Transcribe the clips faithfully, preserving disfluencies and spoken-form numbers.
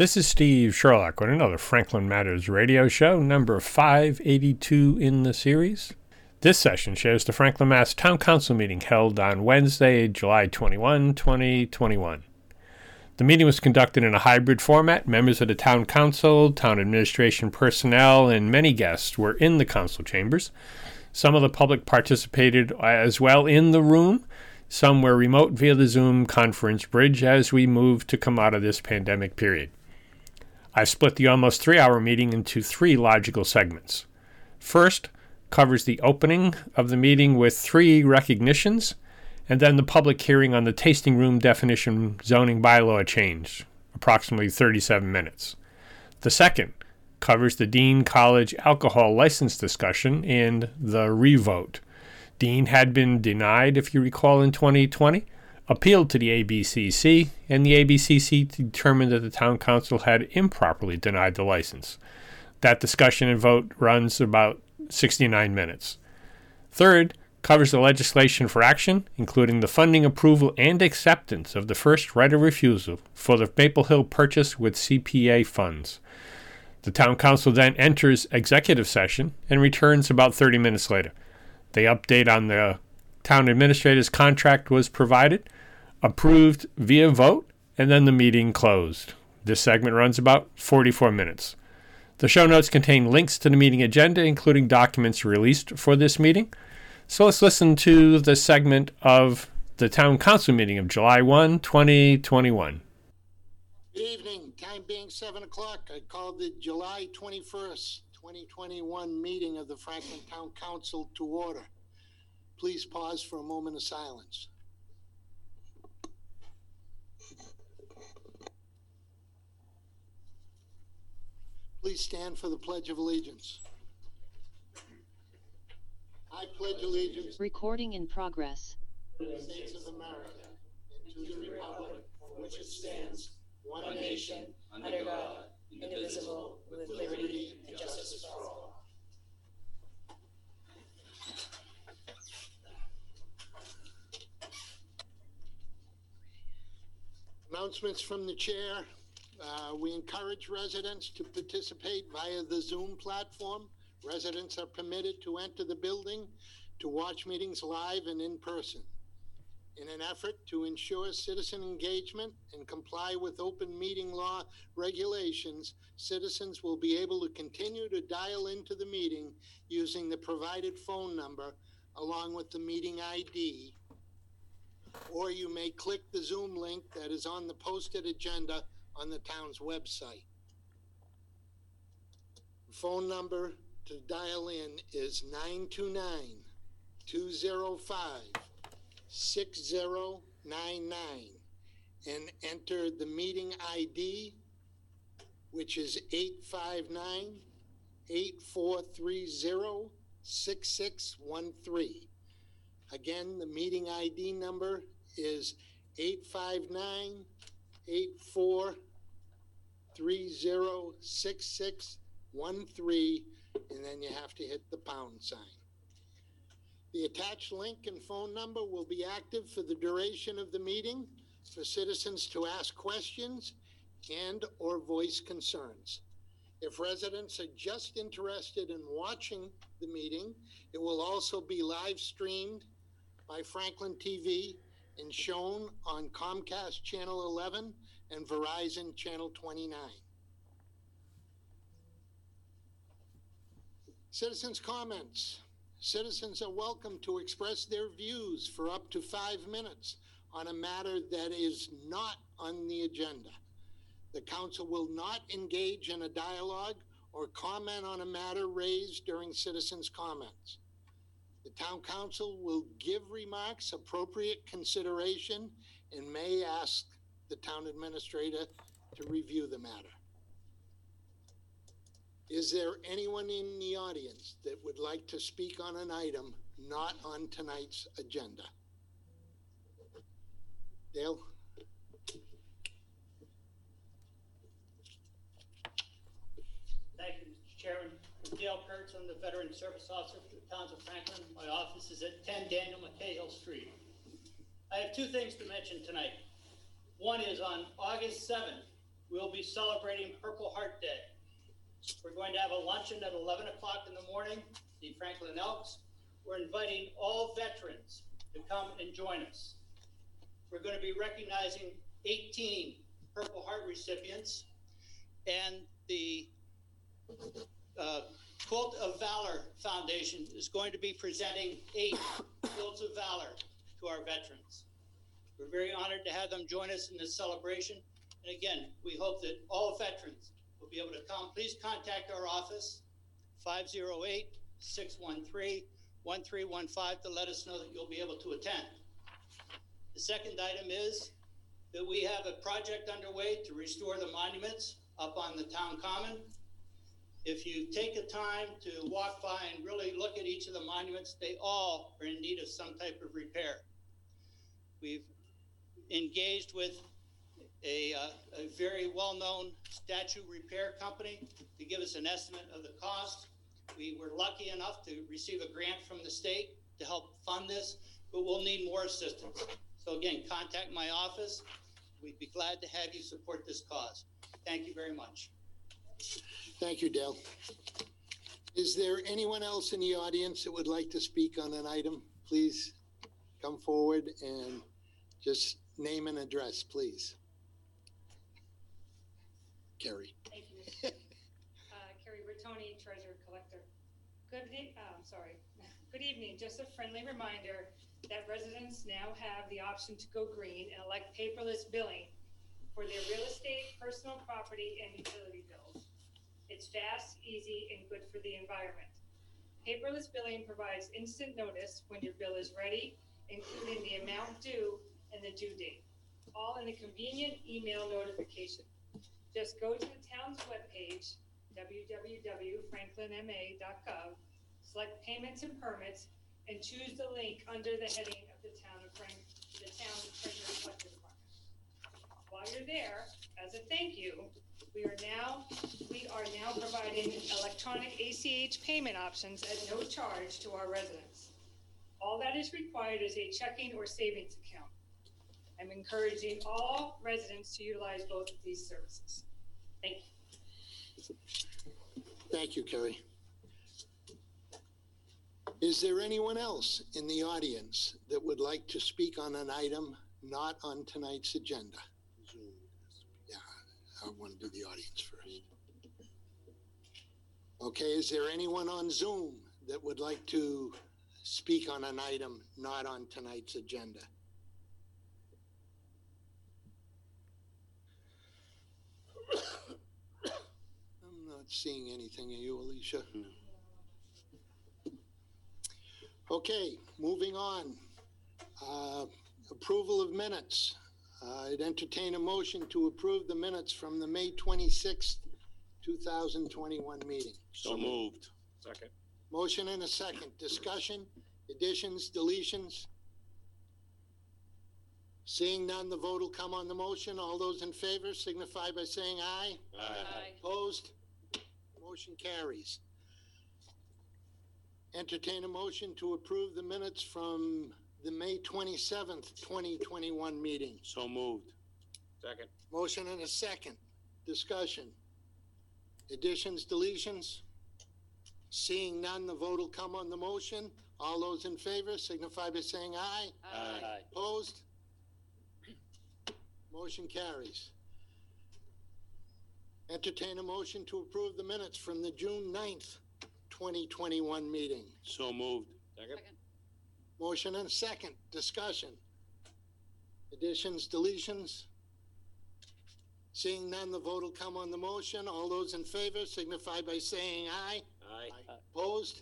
This is Steve Sherlock with another Franklin Matters radio show, number five eighty-two in the series. This session shares the Franklin, Mass. Town Council meeting held on Wednesday, July twenty-first, twenty twenty-one. The meeting was conducted in a hybrid format. Members of the Town Council, Town Administration personnel, and many guests were in the council chambers. Some of the public participated as well in the room. Some were remote via the Zoom conference bridge as we move to come out of this pandemic period. I've split the almost three-hour meeting into three logical segments. First covers the opening of the meeting with three recognitions, and then the public hearing on the tasting room definition zoning bylaw change, approximately thirty-seven minutes. The second covers the Dean College alcohol license discussion and the revote. Dean had been denied, if you recall, in twenty twenty, appealed to the A B C C, and the A B C C determined that the Town Council had improperly denied the license. That discussion and vote runs about sixty-nine minutes. Third covers the legislation for action, including the funding approval and acceptance of the first right of refusal for the Maple Hill purchase with C P A funds. The Town Council then enters executive session and returns about thirty minutes later. The update on the Town Administrator's contract was provided, approved via vote, and then the meeting closed. This segment runs about forty-four minutes. The show notes contain links to the meeting agenda, including documents released for this meeting. So let's listen to the segment of the Town Council meeting of July first, twenty twenty-one. Good evening. Time being seven o'clock. I call the July twenty-first, twenty twenty-one meeting of the Franklin Town Council to order. Please pause for a moment of silence. Please stand for the Pledge of Allegiance. I pledge allegiance. Recording in progress. To the States of America and to the republic for which it stands, one nation, under God, indivisible, with liberty and justice for all. Announcements from the chair. Uh, we encourage residents to participate via the Zoom platform. Residents are permitted to enter the building to watch meetings live and in person. In an effort to ensure citizen engagement and comply with open meeting law regulations, citizens will be able to continue to dial into the meeting using the provided phone number along with the meeting I D, or you may click the Zoom link that is on the posted agenda on the town's website. The phone number to dial in is nine two nine, two oh five, six oh nine nine and enter the meeting I D, which is eight five nine, eight four three zero, six six one three. Again, the meeting I D number is eight five nine, eight four three zero, six six one three, and then you have to hit the pound sign. The attached link and phone number will be active for the duration of the meeting for citizens to ask questions and or voice concerns. If residents are just interested in watching the meeting, it will also be live streamed by Franklin T V and shown on Comcast Channel eleven and Verizon Channel twenty-nine. Citizens' comments. Citizens are welcome to express their views for up to five minutes on a matter that is not on the agenda. The council will not engage in a dialogue or comment on a matter raised during citizens' comments. The town council will give remarks appropriate consideration and may ask the town administrator to review the matter. Is there anyone in the audience that would like to speak on an item not on tonight's agenda? Dale? Thank you, Mister Chairman. I'm Dale Kurtz. I'm the Veteran Service Officer for the Towns of Franklin. My office is at ten Daniel McCahill Street. I have two things to mention tonight. One is on August seventh, we'll be celebrating Purple Heart Day. We're going to have a luncheon at eleven o'clock in the morning, the Franklin Elks. We're inviting all veterans to come and join us. We're going to be recognizing eighteen Purple Heart recipients, and the uh, Quilt of Valor Foundation is going to be presenting eight Quilts of Valor to our veterans. We're very honored to have them join us in this celebration. And again, we hope that all veterans will be able to come. Please contact our office, five oh eight, six one three, one three one five, to let us know that you'll be able to attend. The second item is that we have a project underway to restore the monuments up on the town common. If you take the time to walk by and really look at each of the monuments, they all are in need of some type of repair. We've engaged with a, uh, a very well-known statue repair company to give us an estimate of the cost. We were lucky enough to receive a grant from the state to help fund this, but we'll need more assistance. So again, contact my office. We'd be glad to have you support this cause. Thank you very much. Thank you, Dale. Is there anyone else in the audience that would like to speak on an item? Please come forward and just name and address, please. Carrie. Thank you. uh, Carrie Bertoni, Treasurer Collector. Good, e- uh, I'm sorry. Good evening. Just a friendly reminder that residents now have the option to go green and elect paperless billing for their real estate, personal property, and utility bills. It's fast, easy, and good for the environment. Paperless billing provides instant notice when your bill is ready, including the amount due and the due date, all in a convenient email notification. Just go to the town's webpage, w w w dot franklin m a dot gov, select payments and permits, and choose the link under the heading of the town of Frank, the town treasurer collector department. While you're there, as a thank you, we are now we are now providing electronic A C H payment options at no charge to our residents. All that is required is a checking or savings account. I'm encouraging all residents to utilize both of these services. Thank you. Thank you, Carrie. Is there anyone else in the audience that would like to speak on an item not on tonight's agenda? Yeah, I want to do the audience first. Okay, is there anyone on Zoom that would like to speak on an item not on tonight's agenda? I'm not seeing anything. Are you, Alicia? No. Okay, moving on. Uh, approval of minutes. Uh, I'd entertain a motion to approve the minutes from the May twenty-sixth, two thousand twenty-one meeting. So moved. Second. Motion and a second. Discussion, additions, deletions. Seeing none, the vote will come on the motion. All those in favor signify by saying aye. Aye. Opposed? Motion carries. Entertain a motion to approve the minutes from the May twenty-seventh, twenty twenty-one meeting. So moved. Second. Motion and a second. Discussion. Additions, deletions? Seeing none, the vote will come on the motion. All those in favor signify by saying aye. Aye. Opposed? Motion carries. Entertain a motion to approve the minutes from the June ninth, twenty twenty-one meeting. So moved. Second. Motion and a second. Discussion. Additions, deletions? Seeing none, the vote will come on the motion. All those in favor signify by saying aye. Aye. Opposed?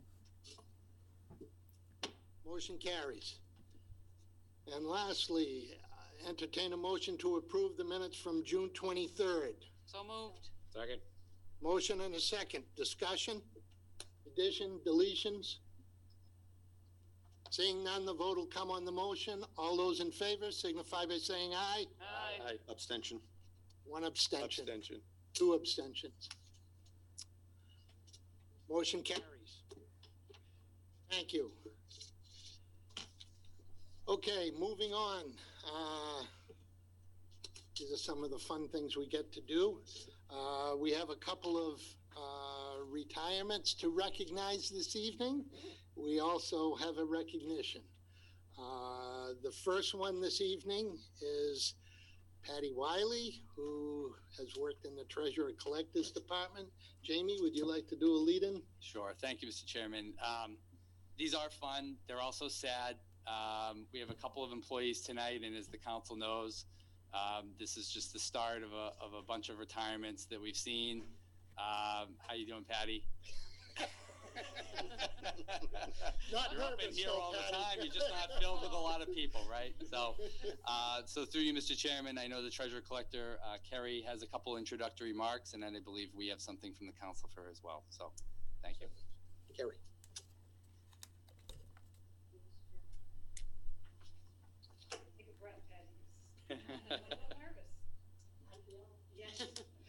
Motion carries. And lastly, uh, entertain a motion to approve the minutes from June twenty-third. So moved. Second. Motion and a second. Discussion? Addition, deletions? Seeing none, the vote will come on the motion. All those in favor signify by saying aye. Aye. Aye. Abstention. One abstention. Abstention. Two abstentions. Motion carries. Thank you. Okay, moving on. Uh, These are some of the fun things we get to do. Uh, we have a couple of uh, retirements to recognize this evening. We also have a recognition. Uh, the first one this evening is Patty Wiley, who has worked in the Treasurer Collectors Department. Jamie, would you like to do a lead-in? Sure. Thank you, Mister Chairman. Um, these are fun. They're also sad. Um, we have a couple of employees tonight, and as the council knows, um, this is just the start of a, of a bunch of retirements that we've seen. Um, how you doing, Patty? Not You're up in nervous, here though, all the Patty. time. You're just not filled with a lot of people, right? So, uh, so through you, Mister Chairman, I know the Treasurer Collector, uh, Kerry, has a couple introductory remarks, and then I believe we have something from the council for her as well. So, thank you. Kerry. Take a breath, Patty. I'm a little nervous. Yes.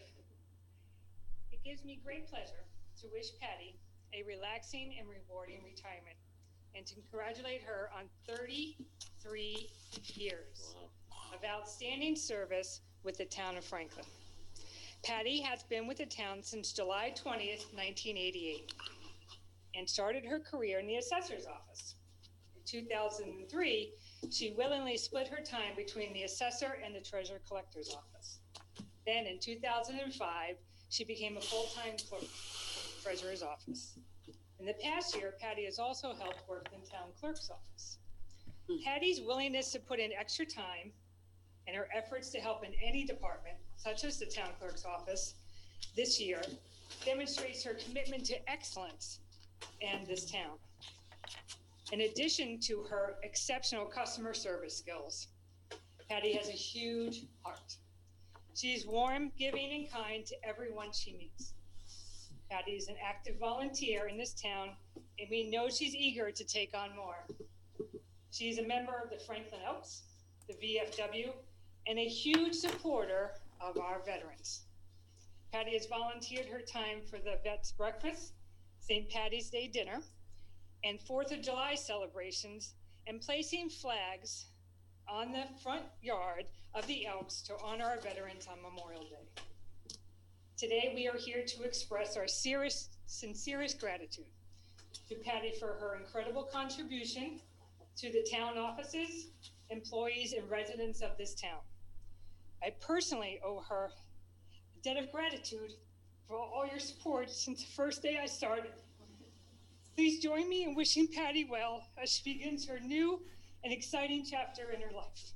It gives me great pleasure to wish Patty a relaxing and rewarding retirement and to congratulate her on thirty-three years of outstanding service with the town of Franklin. Patty has been with the town since July twentieth, nineteen eighty-eight, and started her career in the assessor's office. In two thousand three, she willingly split her time between the assessor and the treasurer collector's office. Then in two thousand five, she became a full-time clerk in the treasurer's office. In the past year, Patty has also helped work in the town clerk's office. Patty's willingness to put in extra time and her efforts to help in any department, such as the town clerk's office, this year demonstrates her commitment to excellence in this town. In addition to her exceptional customer service skills, Patty has a huge heart. She's warm, giving, and kind to everyone she meets. Patty is an active volunteer in this town, and we know she's eager to take on more. She's a member of the Franklin Elks, the V F W, and a huge supporter of our veterans. Patty has volunteered her time for the Vets Breakfast, Saint Patty's Day dinner, and Fourth of July celebrations, and placing flags on the front yard of the Elks to honor our veterans on Memorial Day. Today, we are here to express our serious, sincerest gratitude to Patty for her incredible contribution to the town offices, employees, and residents of this town. I personally owe her a debt of gratitude for all your support since the first day I started. Please join me in wishing Patty well as she begins her new and exciting chapter in her life.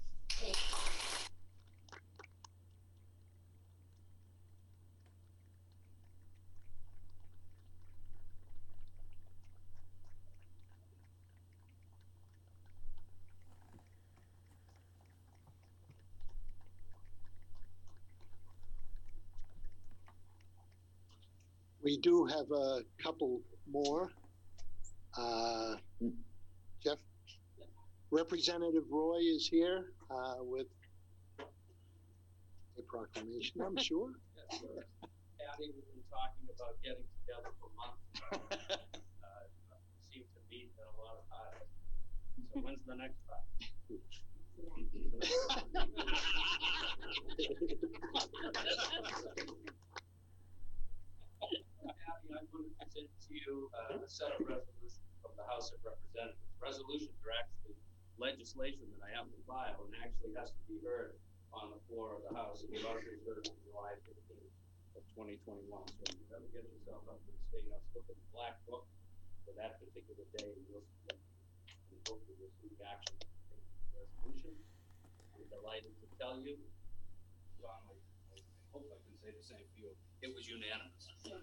We do have a couple more. Uh, Jeff, Representative Roy is here uh, with a proclamation, I'm sure. Yes, sir. Patty, we've been talking about getting together for months. uh, seem to meet at a lot of times. So when's the next time? Patty, I'm going to present to you uh, a set of resolutions from the House of Representatives. Resolutions are actually legislation that I have to file and actually has to be heard on the floor of the House. It was already heard on July fifteenth of twenty twenty-one. So if you ever get yourself up to the state house, look at the black book for that particular day, and you'll see that. And hopefully you'll see the action of the resolution. I'm delighted to tell you, John, I, I hope I can say the same for you. It was unanimous.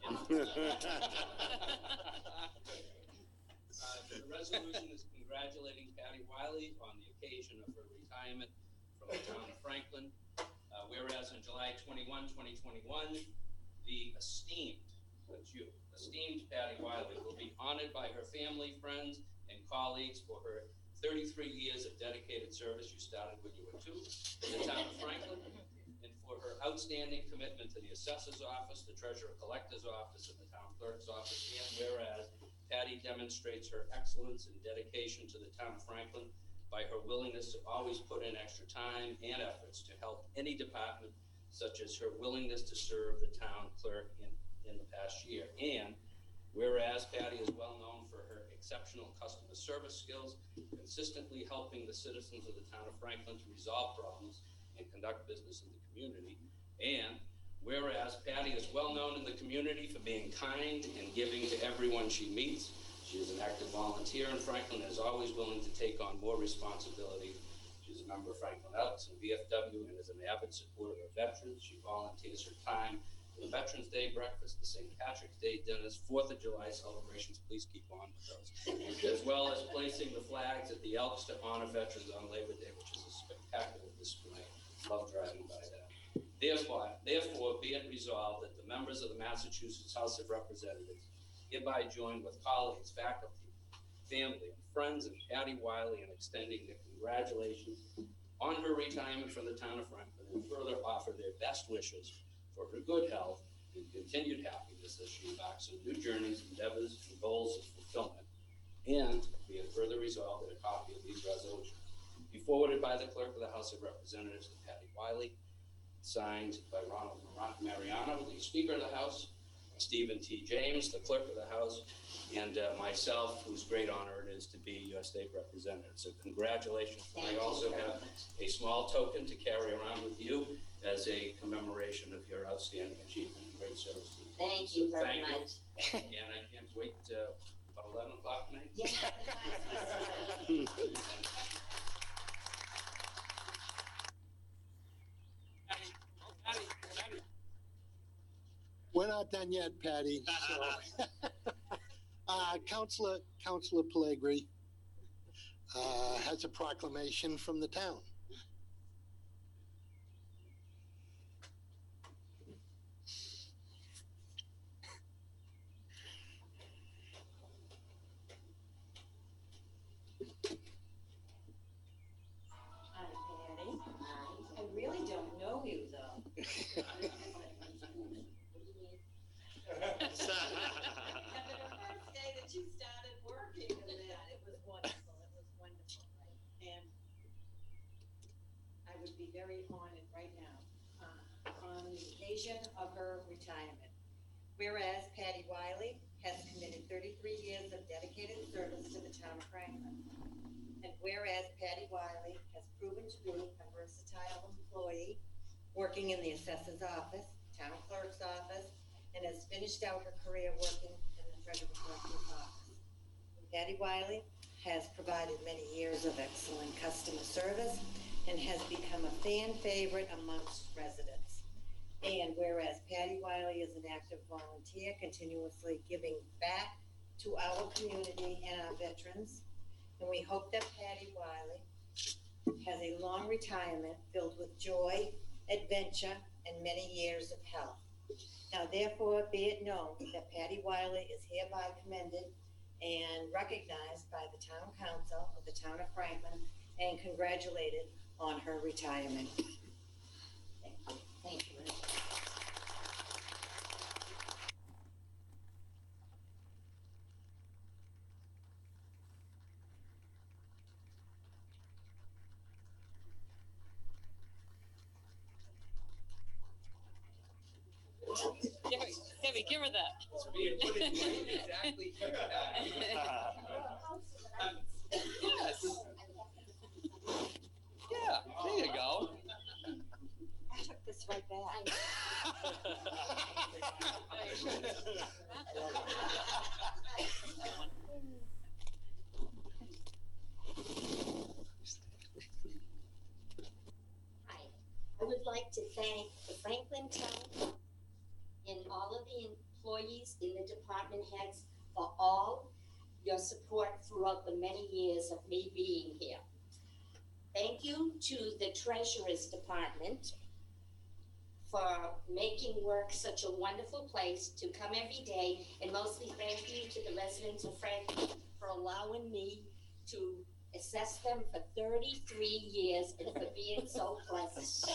Uh, the resolution is congratulating Patty Wiley on the occasion of her retirement from the town of Franklin. Uh, whereas on July twenty-first, twenty twenty-one, the esteemed, that's you, esteemed Patty Wiley will be honored by her family, friends, and colleagues for her thirty-three years of dedicated service. You started when you were two in the town of Franklin, and for her outstanding commitment to the assessor's office, the treasurer collector's office, and the town clerk's office. And whereas Patty demonstrates her excellence and dedication to the town of Franklin by her willingness to always put in extra time and efforts to help any department, such as her willingness to serve the town clerk in, in the past year. And whereas Patty is well known for her exceptional customer service skills, consistently helping the citizens of the town of Franklin to resolve problems and conduct business in the community. And whereas Patty is well known in the community for being kind and giving to everyone she meets, she is an active volunteer in Franklin and is always willing to take on more responsibility. She's a member of Franklin Elks and V F W and is an avid supporter of veterans. She volunteers her time for the Veterans Day breakfast, the Saint Patrick's Day dinners, Fourth of July celebrations, please keep on with those, as well as placing the flags at the Elks to honor veterans on Labor Day, which is a spectacular display. Love driving by that. Therefore, therefore, be it resolved that the members of the Massachusetts House of Representatives hereby join with colleagues, faculty, family, and friends of Patty Wiley in extending their congratulations on her retirement from the town of Franklin, and further offer their best wishes for her good health and continued happiness as she embarks on new journeys, endeavors, and goals of fulfillment. And be it further resolved that a copy of these resolutions be forwarded by the clerk of the House of Representatives to Patty Wiley, signed by Ronald Mariano, the Speaker of the House, Stephen T. James, the Clerk of the House, and uh, myself, whose great honor it is to be your state representative. So congratulations. Thank I also you. have a small token to carry around with you as a commemoration of your outstanding achievement and great service. Thank you very Thank much. You. And I can't wait uh, about eleven o'clock tonight. Yeah. We're not done yet, Patty. So. uh, Councilor, Councilor Pellegri uh, has a proclamation from the town. Hi, Patty. Hi. I really don't know you, though. The first day that you started working and that, it was wonderful. It was wonderful, right? And I would be very honored right now uh, on the occasion of her retirement. Whereas Patty Wiley has committed thirty-three years of dedicated service to the town of Franklin. And whereas Patty Wiley has proven to be a versatile employee working in the assessor's office, town clerk's office, and has finished out her career working in the treasurer collector's office. Patty Wiley has provided many years of excellent customer service and has become a fan favorite amongst residents. And whereas Patty Wiley is an active volunteer, continuously giving back to our community and our veterans, and we hope that Patty Wiley has a long retirement filled with joy, adventure, and many years of health. Now, therefore, be it known that Patty Wiley is hereby commended and recognized by the Town Council of the Town of Franklin and congratulated on her retirement. Thank you. Thank you. Debbie, Debbie, give her that. Exactly. Yes. Yeah, there you go. I took this right back. Hi. I would like to thank the Franklin Town and all of the employees in the department heads for all your support throughout the many years of me being here. Thank you to the Treasurer's Department for making work such a wonderful place to come every day, and mostly thank you to the residents of Franklin for allowing me to assess them for thirty-three years and for being so pleasant.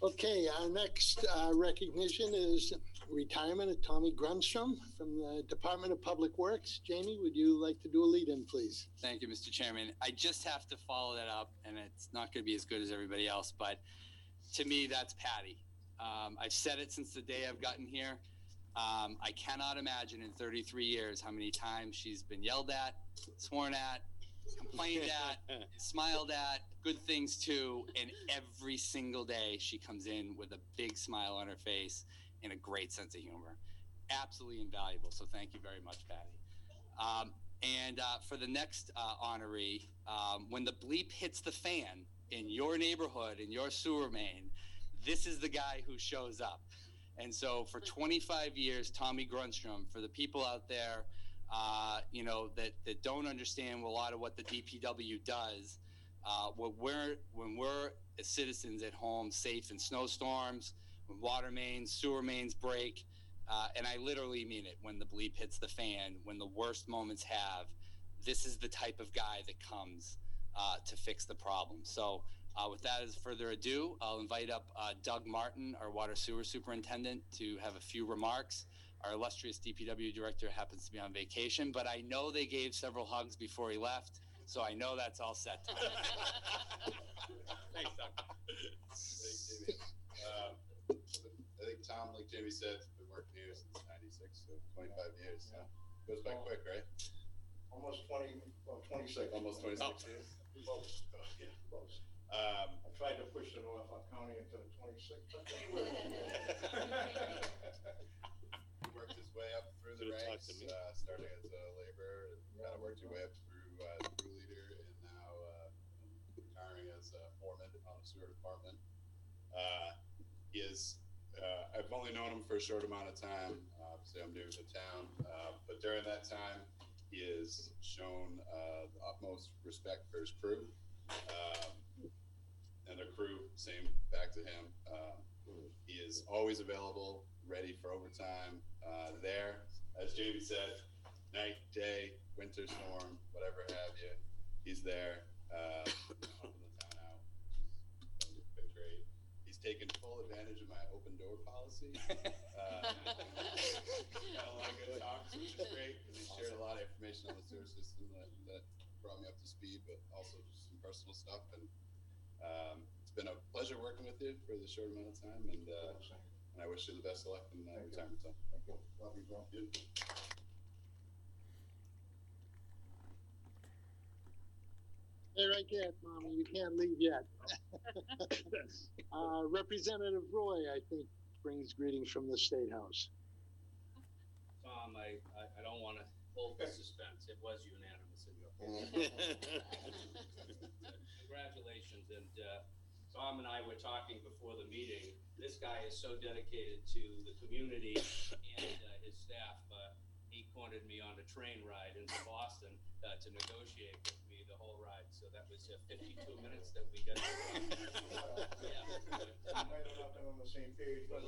Okay, our next uh, recognition is retirement of Tommy Grunstrom from the Department of Public Works. Jamie, would you like to do a lead-in, please? Thank you, Mister Chairman. I just have to follow that up, and it's not going to be as good as everybody else, but to me, that's Patty. Um, I've said it since the day I've gotten here. Um, I cannot imagine in thirty-three years how many times she's been yelled at, sworn at, complained at, smiled at, good things too, and every single day she comes in with a big smile on her face and a great sense of humor. Absolutely invaluable, so thank you very much, Patty. Um, and uh, for the next uh, honoree, um, when the bleep hits the fan in your neighborhood, in your sewer main, this is the guy who shows up. And so for twenty-five years, Tommy Grunstrom, for the people out there, uh, you know, that, that don't understand a lot of what the D P W does, uh, when we're, when we're as citizens at home safe in snowstorms, when water mains, sewer mains break, uh, and I literally mean it, when the bleep hits the fan, when the worst moments have, this is the type of guy that comes uh, to fix the problem. So uh, with that, as further ado, I'll invite up uh, Doug Martin, our water sewer superintendent, to have a few remarks. Our illustrious D P W director happens to be on vacation, but I know they gave several hugs before he left, so I know that's all set. Thanks, Doug. Thanks, Jamie. Um, I think Tom, like Jamie said, has been working here since ninety-six, so twenty-five years. Yeah. Goes by quick, right? Almost twenty, well, twenty-six. Almost twenty-six Oh. years. Close. Oh, yeah. Close. Um, I tried to push the Norfolk County into the twenty-six. but they were- He worked his way up through the Could've ranks, talked to me. uh, starting as a laborer, and kind of worked your way up through uh, crew leader, and now uh, retiring as a foreman on the sewer department. Uh, he is, uh, I've only known him for a short amount of time. Obviously, I'm new to town, uh, but during that time, he has shown uh, the utmost respect for his crew. Um, and the crew, same back to him. Uh, he is always available, ready for overtime, uh, there. As Jamie said, night, day, winter storm, whatever have you, he's there, uh, helping the town out, which has been great. He's taken full advantage of my open door policy. Uh, got a lot of good talks, which is great, because he shared a lot of information on the sewer system that, that brought me up to speed, but also just some personal stuff. And um, it's been a pleasure working with you for the short amount of time, and uh, and I wish you the best of luck in uh, retirement time. Thank you. Love you, bro. Yeah. Stay right there, Tommy. You can't leave yet. uh, Representative Roy, I think, brings greetings from the State House. Tom, I, I, I don't want to hold the suspense. It was unanimous in your favor. Congratulations. And uh, Tom and I were talking before the meeting. This guy is so dedicated to the community and uh, his staff. Uh, he cornered me on a train ride into Boston uh, to negotiate with me the whole ride. So that was uh, fifty-two minutes that we got. Yeah. But, uh, Might have not been on the same page, but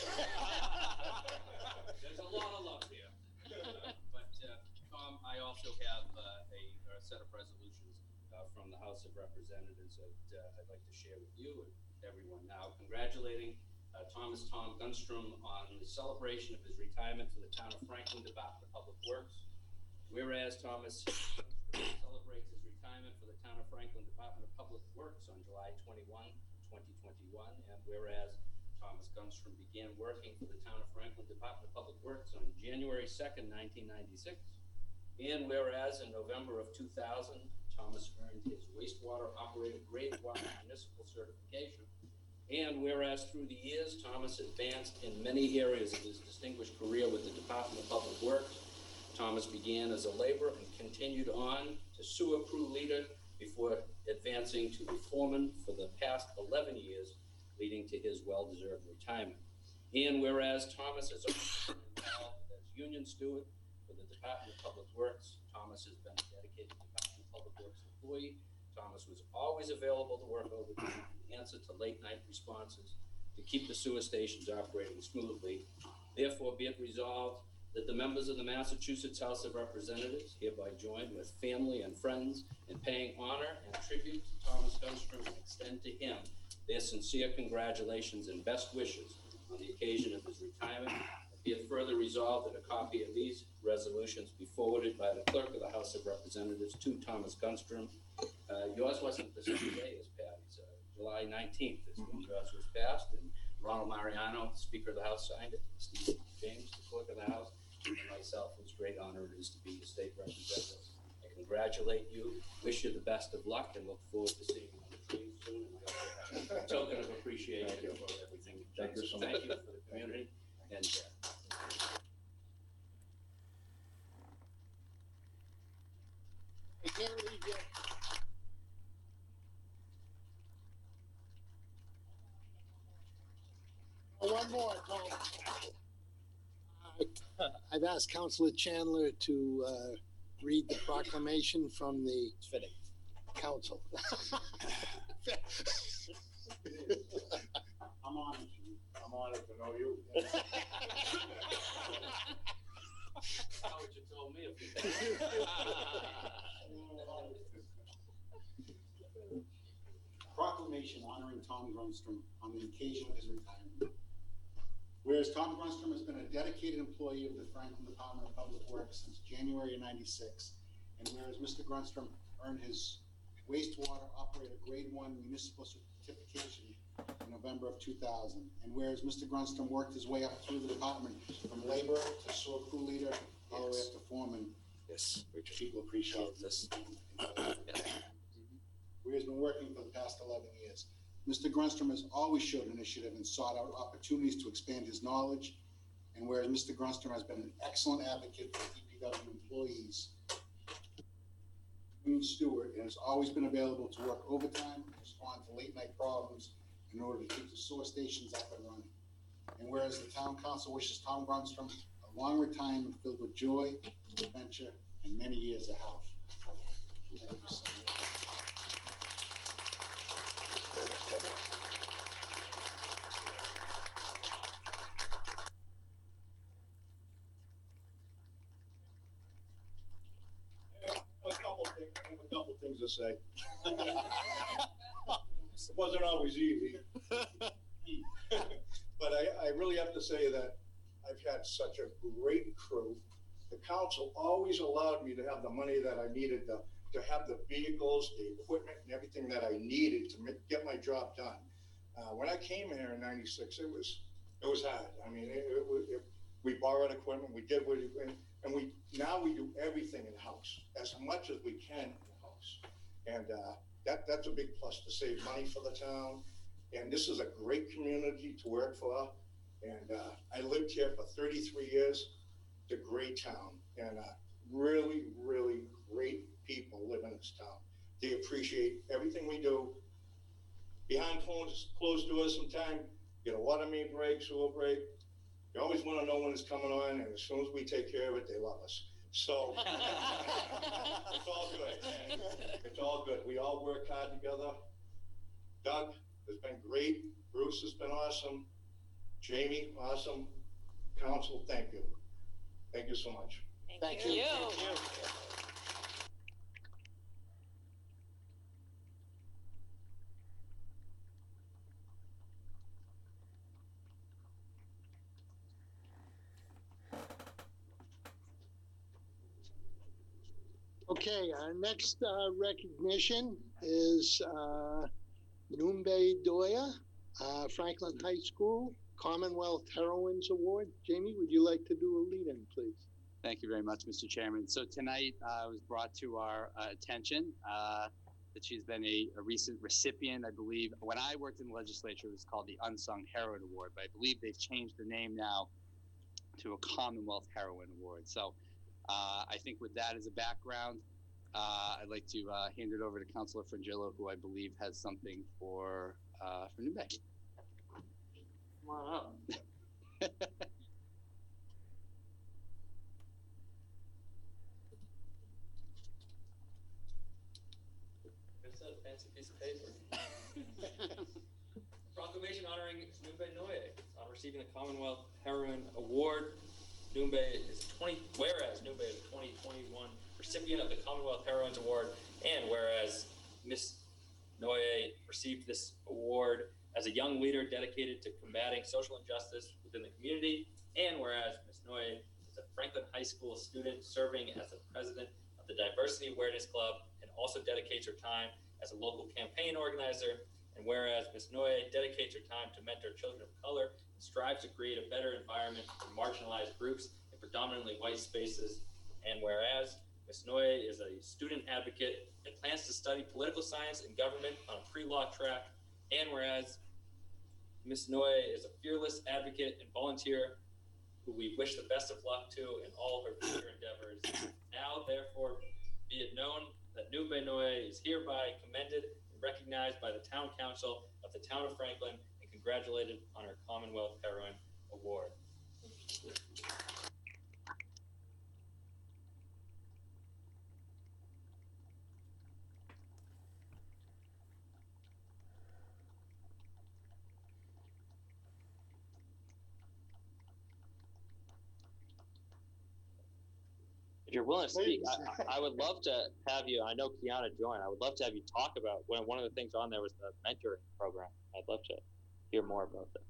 there's a lot of love here. Uh, but uh, Tom, I also have uh, a, a set of resolutions uh, from the House of Representatives that uh, I'd like to share with you and everyone now. Congratulating uh, Thomas Tom Gunstrom on the celebration of his retirement for the town of Franklin Department of Public Works. Whereas Thomas Gunstrom celebrates his retirement for the town of Franklin Department of Public Works on July twenty-first, twenty twenty-one, and whereas Thomas Gunstrom began working for the town of Franklin Department of Public Works on January second, nineteen ninety-six, and whereas in November of two thousand, Thomas earned his wastewater operator grade one municipal certification, and whereas through the years, Thomas advanced in many areas of his distinguished career with the Department of Public Works. Thomas began as a laborer and continued on to sewer crew leader before advancing to be foreman for the past eleven years, leading to his well-deserved retirement. And whereas Thomas is involved as union steward for the Department of Public Works, Thomas has been a dedicated Department of Public Works employee. Thomas was always available to work overtime and answer to late-night responses to keep the sewer stations operating smoothly. Therefore, be it resolved that the members of the Massachusetts House of Representatives hereby join with family and friends in paying honor and tribute to Thomas Gunstrom and extend to him their sincere congratulations and best wishes on the occasion of his retirement. Be it further resolved that a copy of these resolutions be forwarded by the clerk of the House of Representatives to Thomas Gunstrom. Uh, yours wasn't the same day as Patty's. Uh, July nineteenth is when yours was passed, and Ronald Mariano, Speaker of the House, signed it. Steve James, the clerk of the House, and myself, whose great honor it is to be the state representative. I congratulate you, wish you the best of luck, and look forward to seeing you on the train soon. And we have a token of appreciation for everything you've done. Thank you so Thank much. you for the community. And uh, I can't leave yet. Oh, one more, Tom. Uh, I've asked Councilor Chandler to uh, read the proclamation from the council. I'm honored, I'm honored to know you. how would you tell me if you Proclamation honoring Tom Grunstrom on the occasion of his retirement. Whereas Tom Grunstrom has been a dedicated employee of the Franklin Department of Public Works since January of ninety-six, and whereas Mister Grunstrom earned his wastewater operator grade one municipal certification in November of two thousand, and whereas Mister Grunstrom worked his way up through the department from laborer to sewer crew leader, all the way up to foreman. Yes. Which people appreciate this. Where he's been working for the past eleven years. Mister Grunstrom has always showed initiative and sought out opportunities to expand his knowledge. And whereas Mister Grunstrom has been an excellent advocate for D P W employees, Union Stewart, and has always been available to work overtime and respond to late night problems in order to keep the sewer stations up and running. And whereas the town council wishes Tom Grunstrom a long retirement filled with joy, adventure, and many years of health. Thank you so much. A couple things, I have a couple things to say. It wasn't always easy. But I, I really have to say that I've had such a great crew. The council always allowed me to have the money that I needed to, to have the vehicles, the equipment, and everything that I needed to make, get my job done. Uh, when I came here in ninety-six, it was, it was hard. I mean, it, it, it, we borrowed equipment, we did what, and, and we, now we do everything in-house, as much as we can in-house. And uh, that, that's a big plus to save money for the town. And this is a great community to work for. And uh, I lived here for thirty-three years. It's a great town, and uh, really, really great people live in this town. They appreciate everything we do. Behind closed, closed doors sometime, get a water main break, sewer break. You always want to know when it's coming on, and as soon as we take care of it, they love us. So it's all good. It's all good. We all work hard together. Doug has been great. Bruce has been awesome. Jamie, awesome. Council, thank you. Thank you so much. Thank, Thank you. you. Thank you. Okay, our next uh, recognition is uh, Numbe Doya, uh, Franklin High School Commonwealth Heroines Award. Jamie, would you like to do a lead-in, please? Thank you very much, Mister Chairman. So tonight uh, was brought to our uh, attention uh, that she's been a, a recent recipient, I believe. When I worked in the legislature, it was called the Unsung Heroine Award, but I believe they've changed the name now to a Commonwealth Heroine Award. So uh, I think with that as a background, uh, I'd like to uh, hand it over to Councilor Frangillo, who I believe has something for uh, for Newbeck. Come on up. It's a fancy piece of paper. Proclamation honoring Numbe Noye on receiving the Commonwealth Heroine Award. Numbe is twenty. Whereas Numbe is a twenty twenty-one recipient of the Commonwealth Heroines Award, and whereas Miss Noye received this award as a young leader dedicated to combating social injustice within the community, and whereas Miz Noye is a Franklin High School student serving as the president of the Diversity Awareness Club and also dedicates her time as a local campaign organizer, and whereas Miz Noye dedicates her time to mentor children of color and strives to create a better environment for marginalized groups in predominantly white spaces, and whereas Miz Noye is a student advocate and plans to study political science and government on a pre-law track, and whereas Miz Noye is a fearless advocate and volunteer who we wish the best of luck to in all of her future endeavors. Now, therefore, be it known that Nube Noye is hereby commended and recognized by the Town Council of the Town of Franklin and congratulated on her Commonwealth Heroine Award. If you're willing to speak, I, I would love to have you. I know Kiana joined. I would love to have you talk about when one of the things on there was the mentoring program. I'd love to hear more about that.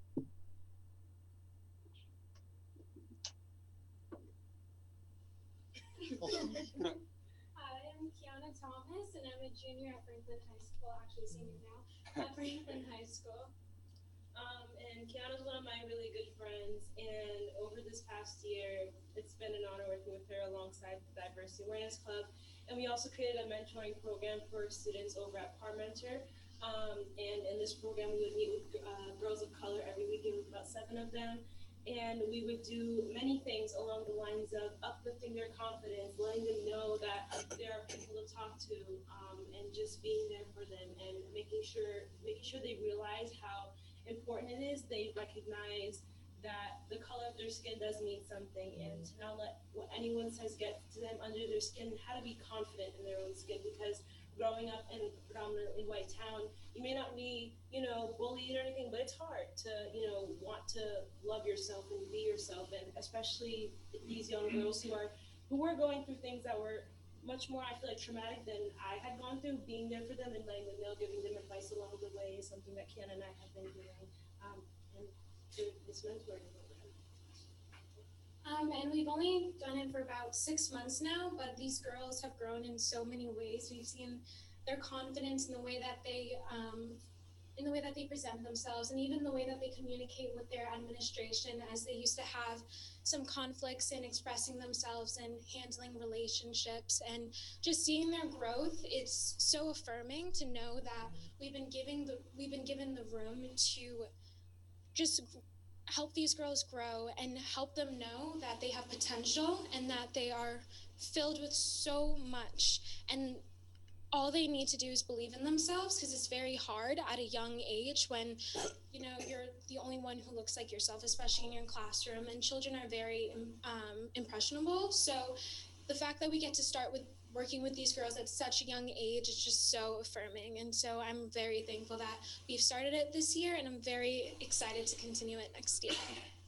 Hi, I'm Kiana Thomas, and I'm a junior at Franklin High School. Actually, senior now at Franklin High School. Um, and Kiana's one of my really good friends, and over this past year, it's been an honor working with her alongside the Diversity Awareness Club. And we also created a mentoring program for students over at Parmentor. Um, and in this program, we would meet with uh, girls of color every week, with about seven of them. And we would do many things along the lines of uplifting their confidence, letting them know that there are people to talk to, um, and just being there for them, and making sure making sure they realize how important it is. They recognize that the color of their skin does mean something, and to not let what anyone says get to them under their skin, and how to be confident in their own skin, because growing up in a predominantly white town, you may not be, you know, bullied or anything, but it's hard to, you know, want to love yourself and be yourself, and especially these young girls who are, who were going through things that were much more, I feel like, traumatic than I had gone through. Being there for them and letting them know, giving them advice along the way is something that Kiana and I have been doing, um, and through this mentoring program. Um, and we've only done it for about six months now, but these girls have grown in so many ways. We've seen their confidence in the way that they, um, in the way that they present themselves, and even the way that they communicate with their administration, as they used to have some conflicts in expressing themselves and handling relationships, and just seeing their growth. It's so affirming to know that we've been giving the we've been given the room to just help these girls grow and help them know that they have potential and that they are filled with so much, and all they need to do is believe in themselves, because it's very hard at a young age when, you know, you're the only one who looks like yourself, especially in your classroom, and children are very um, impressionable. So the fact that we get to start with working with these girls at such a young age is just so affirming. And so I'm very thankful that we've started it this year, and I'm very excited to continue it next year.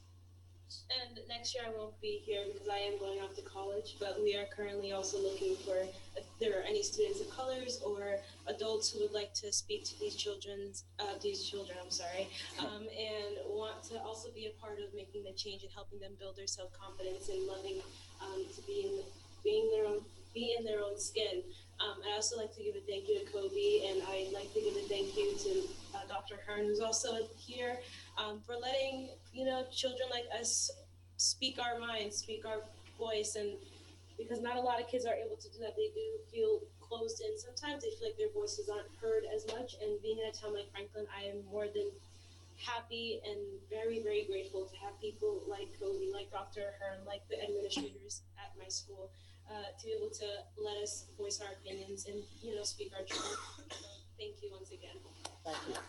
And next year I won't be here because I am going off to college, but we are currently also looking for if there are any students of colors or adults who would like to speak to these children's, uh, these children, I'm sorry, um, and want to also be a part of making the change and helping them build their self-confidence and loving um, to be in, being their own, be in their own skin. Um, I'd also like to give a thank you to Kobe, and I'd like to give a thank you to uh, Doctor Hearn, who's also here, um, for letting, you know, children like us speak our minds, speak our voice, and because not a lot of kids are able to do that. They do feel closed in. Sometimes they feel like their voices aren't heard as much, and being in a town like Franklin, I am more than happy and very, very grateful to have people like Kobe, like Doctor Hearn, like the administrators at my school, uh, to be able to let us voice our opinions and, you know, speak our truth. So thank you once again. Thank you.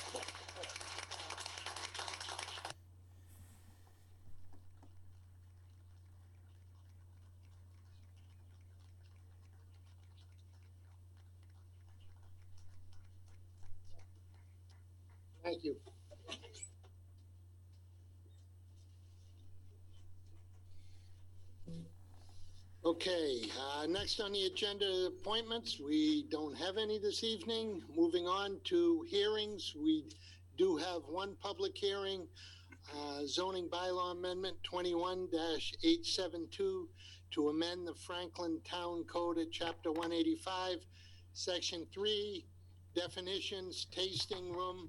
Thank you. Okay, uh, next on the agenda, appointments. We don't have any this evening. Moving on to hearings, we do have one public hearing, uh, zoning bylaw amendment twenty-one dash eight seven two to amend the Franklin Town Code at Chapter one eighty-five, Section three, definitions, tasting room.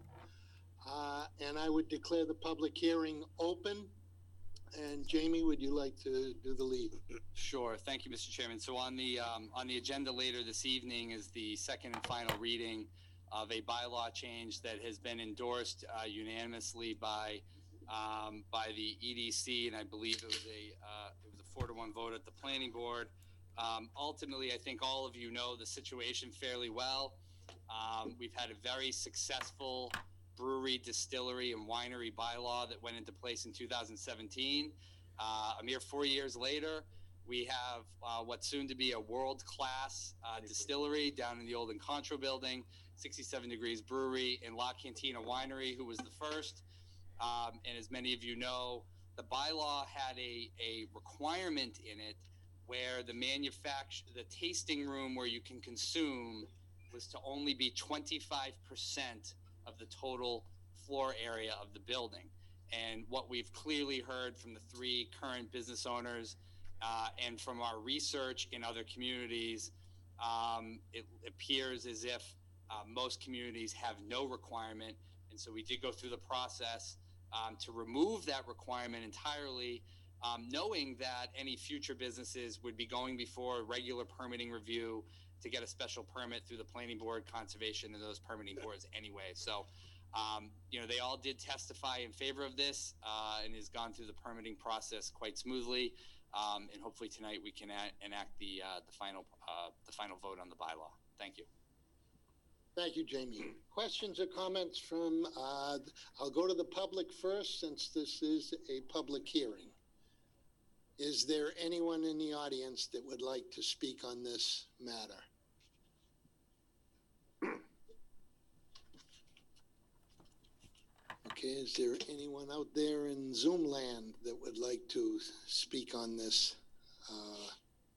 Uh, and I would declare the public hearing open. And Jamie, would you like to do the lead? Sure. Thank you, Mister Chairman. So on the um, on the agenda later this evening is the second and final reading of a bylaw change that has been endorsed uh, unanimously by um, by the E D C, and I believe it was a uh, it was a four to one vote at the Planning Board. Um, ultimately, I think all of you know the situation fairly well. Um, we've had a very successful brewery, distillery, and winery bylaw that went into place in two thousand seventeen. Uh, a mere four years later, we have uh, what's soon to be a world-class uh, distillery down in the old Encontro building, sixty-seven Degrees Brewery, and La Cantina Winery, who was the first. Um, and as many of you know, the bylaw had a, a requirement in it where the manufacture, the tasting room where you can consume was to only be twenty-five percent of the total floor area of the building. And what we've clearly heard from the three current business owners uh, and from our research in other communities, um, it appears as if uh, most communities have no requirement. And so we did go through the process um, to remove that requirement entirely, um, knowing that any future businesses would be going before a regular permitting review to get a special permit through the Planning Board, Conservation, and those permitting boards anyway. So, um, you know, they all did testify in favor of this uh, and has gone through the permitting process quite smoothly. Um, and hopefully tonight we can a- enact the uh, the final uh, the final vote on the bylaw. Thank you. Thank you, Jamie. Questions or comments from, uh, I'll go to the public first since this is a public hearing. Is there anyone in the audience that would like to speak on this matter? Okay, is there anyone out there in Zoom land that would like to speak on this uh,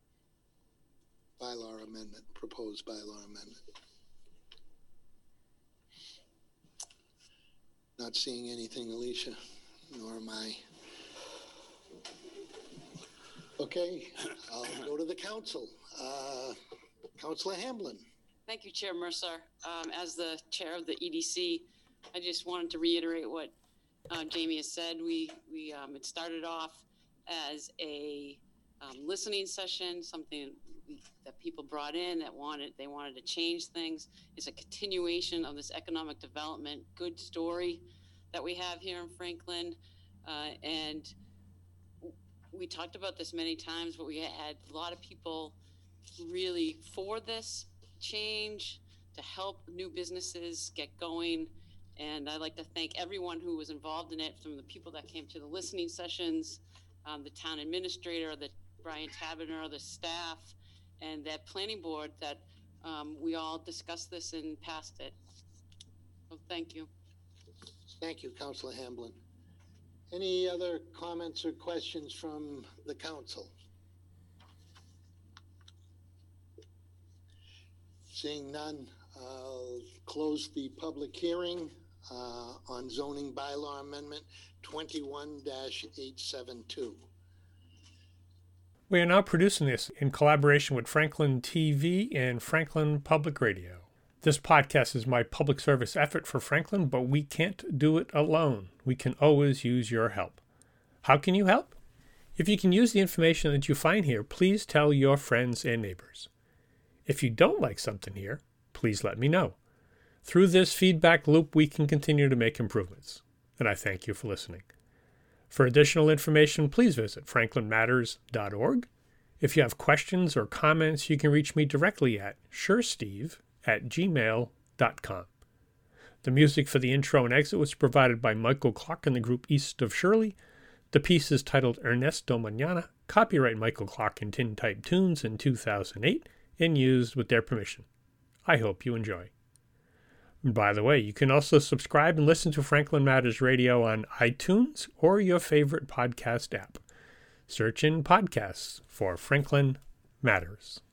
bylaw amendment, proposed bylaw amendment? Not seeing anything, Alicia, nor am I. Okay, I'll go to the council. Uh, Councilor Hamblin. Thank you, Chair Mercer. Um, as the chair of the E D C, I just wanted to reiterate what uh, Jamie has said. We we um, it started off as a um, listening session, something that people brought in that wanted they wanted to change things. It's a continuation of this economic development good story that we have here in Franklin, uh, and we talked about this many times, but we had a lot of people really for this change to help new businesses get going. And I'd like to thank everyone who was involved in it, from the people that came to the listening sessions, um, the town administrator, the Brian Taberner, the staff, and that planning board that um, we all discussed this and passed it. So thank you. Thank you, Councilor Hamblin. Any other comments or questions from the council? Seeing none, I'll close the public hearing uh, on zoning bylaw amendment twenty-one dash eight seven two. We are now producing this in collaboration with Franklin T V and Franklin Public Radio. This podcast is my public service effort for Franklin, but we can't do it alone. We can always use your help. How can you help? If you can use the information that you find here, please tell your friends and neighbors. If you don't like something here, please let me know. Through this feedback loop, we can continue to make improvements. And I thank you for listening. For additional information, please visit franklin matters dot org. If you have questions or comments, you can reach me directly at suresteve at gmail dot com. The music for the intro and exit was provided by Michael Clark and the group East of Shirley. The piece is titled Ernesto Mañana, copyright Michael Clark and Tintype Tunes in two thousand eight, and used with their permission. I hope you enjoy. And by the way, you can also subscribe and listen to Franklin Matters Radio on iTunes or your favorite podcast app. Search in podcasts for Franklin matters.